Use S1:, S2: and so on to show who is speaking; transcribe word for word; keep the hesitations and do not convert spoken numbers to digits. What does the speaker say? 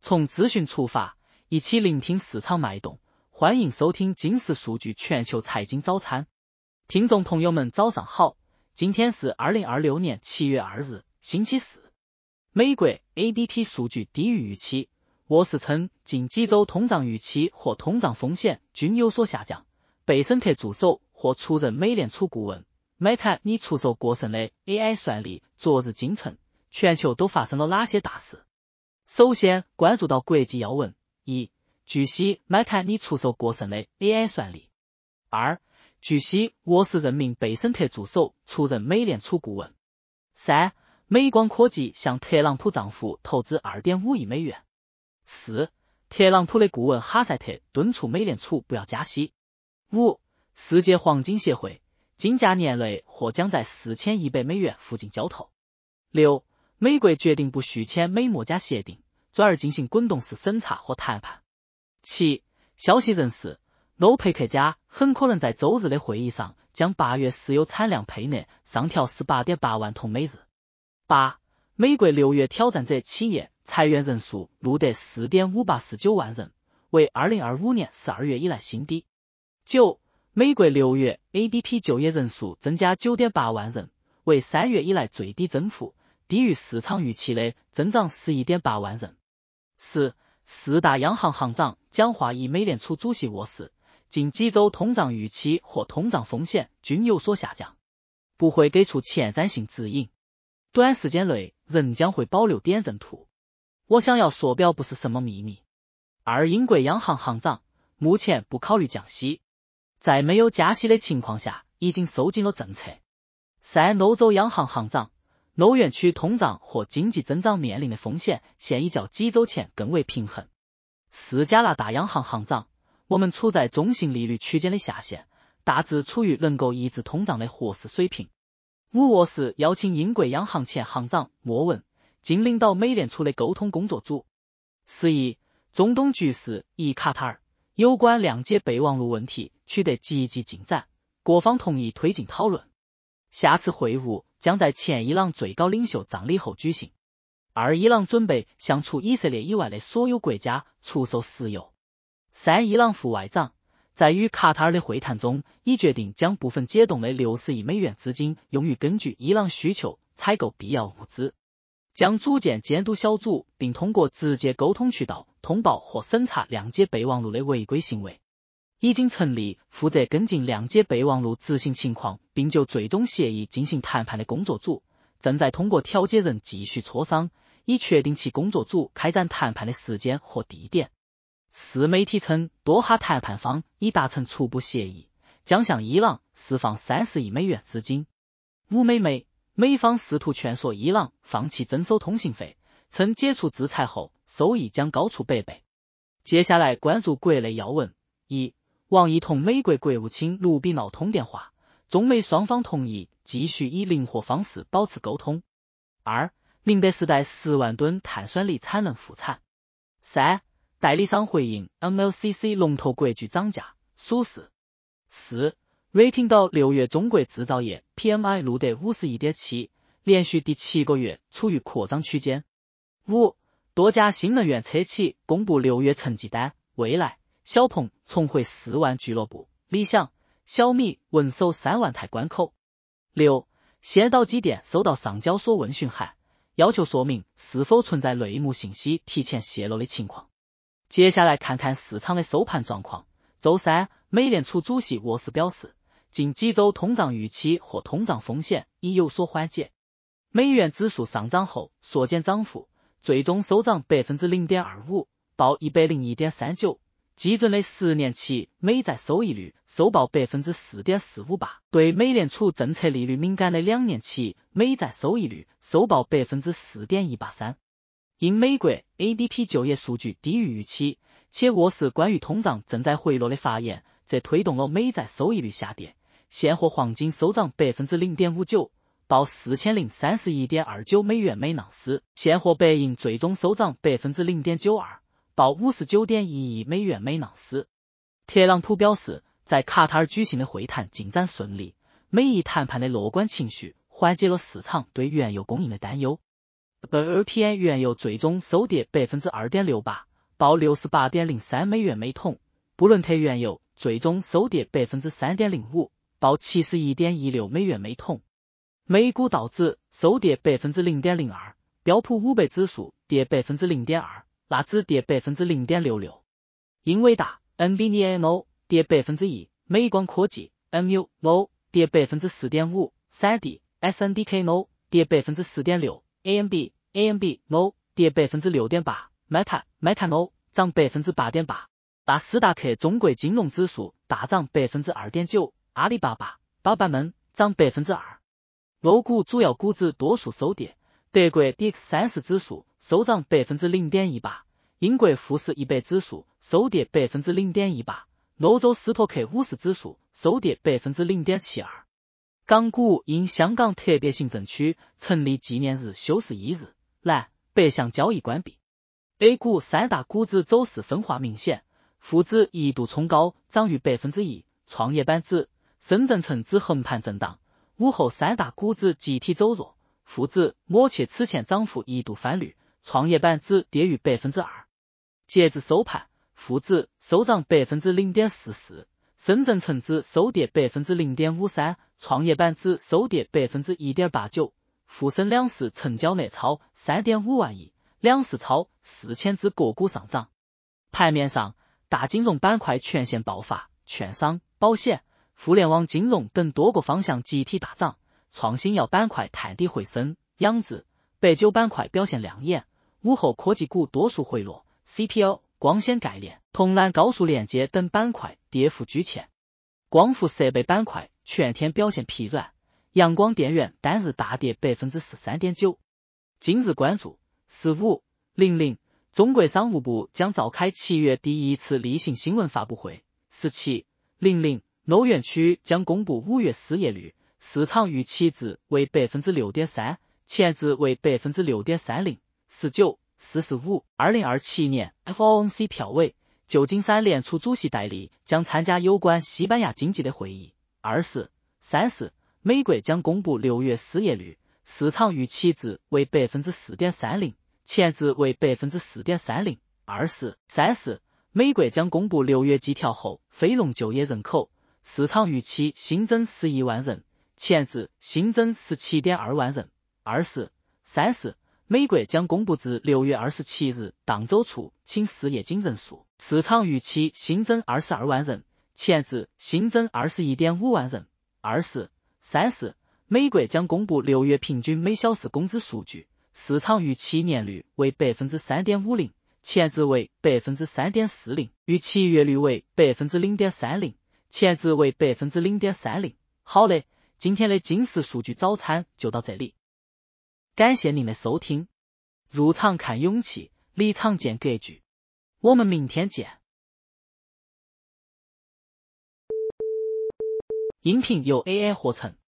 S1: 从资讯出发，一起聆听市场脉动，欢迎收听金石数据全球财经早餐。听众朋友们早上好，今天是二零二六年七月二日，星期四。美国 A D P 数据低于预期，沃市称近几周通胀预期和通胀风险均有所下降。贝森特助手或出任美联储顾问麦坦尼出售过剩的 A I 算力昨日惊称，全球都发生了哪些大事？首先关注到国际要闻：一、据悉麦坦尼出售过剩的 A I 算力；二、据悉沃市任命贝森特助手出任美联储顾问；三、美光科技向特朗普丈夫投资 二点五亿美元；四、特朗普的顾问哈塞特敦促美联储不要加息；五、世界黄金协会金价年内或将在四千一百美元附近交投；六、美国决定不续签美墨加协定，转而进行滚动式审查和谈判。七、消息人士，欧佩克家很可能在周日的会议上将八月石油产量配额上调 十八点八万桶每日。八、美国六月挑战者企业裁员人数录得 四点五八四九万人，为二零二五年十二月以来新低。九、美国六月 A D P 就业人数增加 九点八万人，为三月以来最低增幅，低于市场预期的增长 十一点八万人。四、四大央行行长讲话以美联储主席沃市，近几周通胀预期和通胀风险均有所下降，不会给出前瞻性指引，短时间内仍将会保留点阵图。我想要说表不是什么秘密。二、英国央行行长目前不考虑降息，在没有加息的情况下已经收紧了政策。三、欧洲央行行长欧元区通胀和经济增长面临的风险现已较几周前更为平衡。四、加拿大央行行长，我们处在中性利率区间的下限，大致处于能够抑制通胀的合适水平。五、沃市邀请英国央行前行长莫文经领导美联储的沟通工作组。十一、中东局势以卡塔尔有关谅解备忘录问题取得积极进展，各方同意推进讨论。下次会晤将在前伊朗最高领袖葬礼后举行。二、伊朗准备向除以色列以外的所有国家出售石油。三、伊朗副外长在与卡塔尔的会谈中已决定将部分解冻的六十亿美元资金用于根据伊朗需求采购必要物资，将组建监督小组，并通过直接沟通渠道通报或审查谅解备忘录的违规行为。已经成立负责跟进谅解备忘录执行情况并就最终协议进行谈判的工作组，正在通过调解人继续磋商，以确定其工作组开展谈判的时间和地点。四、媒体称多哈谈判方已达成初步协议，将向伊朗释放三十亿美元资金。五、美媒美方试图劝说伊朗放弃征收通信费，称解除制裁后收益将高出百倍。接下来关注国内要闻：一、王毅同美国国务卿卢比闹通电话，中美双方同意继续以灵活方式保持沟通。二、宁德时代十万吨碳酸锂产能复产。三、代理商回应 M L C C 龙头国巨涨价，属实。四、瑞听到六月中国制造业 P M I 录得 五十一点七， 连续第七个月处于扩张区间。五、多家新能源车企公布六月成绩单，蔚来、小鹏重回四万俱乐部，理想、小米稳守三万台关口。六、先导机电收到上交所问询函，要求说明是否存在内幕信息提前泄露的情况。接下来看看市场的收盘状况。周三，美联储主席沃市表示，近几周通胀预期和通胀风险已有所缓解。美元指数上涨后缩减涨幅，最终收涨 百分之零点二五， 报 一百零一点三九。基准的十年期美债收益率收报 百分之四点四五八， 对美联储政策利率敏感的两年期美债收益率收报 百分之四点一八三。因美国 A D P 就业数据低于预期，且沃市关于通胀正在回落的发言，这推动了美债收益率下跌。现货黄金收涨 百分之零点五九， 报 四千零三十一点二九美元每盎司。现货白银最终收涨 百分之零点九二， 报 五十九点一亿美元每盎司。特朗普表示，在卡塔尔举行的会谈进展顺利，美伊谈判的乐观情绪缓解了市场对原油供应的担忧。 W T I 原油最终收跌 百分之二点六八， 报 六十八点零三美元每桶。布伦特原油最终收跌 百分之三点零五， 报 七十一点一六美元每桶。美股道指收跌 百分之零点零二， 标普五百指数跌 百分之零点二， 纳指跌 百分之零点六六。英伟达 N V I D I A 跌 百分之一， 美光科技 M U O 跌 百分之四点五， 三 D S N D K O 跌 百分之四点六， A M D A M D O 跌 百分之六点八， Meta Meta O 涨 百分之八点八。纳斯达克中国金融指数大涨 百分之二点九， 阿里巴巴巴巴们涨 百分之二。 欧股主要股指多数收跌，德国 D X 三十 指数收涨 百分之零点一八， 英国富时一百指数收跌 百分之零点一八， 欧洲斯托克五十指数收跌 百分之零点七二。 港股因香港特别行政区成立纪念日休市一日，蓝白项交易关闭。 A 股三大股指走势分化明显，沪指一度冲高涨逾 百分之一， 创业板指、深圳成指横盘震荡，午后三大股指集体走弱，沪指抹去此前涨幅一度翻绿，创业板指跌逾 百分之二。 截至收盘，沪指收涨 百分之零点四四， 深圳成指收跌 百分之零点五三， 创业板指收跌 百分之一点八九。 沪深两市成交额超 三点五万亿，两市超四千只个股上涨。盘面上，大金融板块全线爆发，券商、保险、互联网金融等多个方向集体大涨，创新药板块探底回升，养殖、白酒板块表现亮眼。午后科技股多数回落， C P O、光纤概念、铜缆高速连接等板块跌幅居前。光伏设备板块全天表现疲软，阳光电源单日大跌 百分之十三点九。 今日关注十五 零零中国商务部将召开七月第一次例行新闻发布会。十七 零零欧元区将公布五月失业率，市场预期值为 百分之六点三， 前值为 百分之六点三零。 十九 四十五 二零二七年 F O M C 票委，旧金山联储主席戴利将参加有关西班牙经济的会议。二十、三十美国将公布六月失业率，市场预期值为 百分之四点三零， 前值为 百分之四点三零。 二十、三十美国将公布六月季调后非农就业人口，市场预期新增十一万人，前值新增 十七点二万人。二十、三十美国将公布至六月二十七日当周处请失业金人数，市场预期新增二十二万人，前值新增 二十一点五万人。二十、三十美国将公布六月平均每小时工资数据，市场预期年率为 百分之三点五零， 前值为 百分之三点四零， 预期月率为 百分之零点三零， 前值为 百分之零点三零。 好嘞，今天的金石数据早餐就到这里，感谢您的收听。入场看勇气，离场见格局。我们明天见。音频由 A I 合成。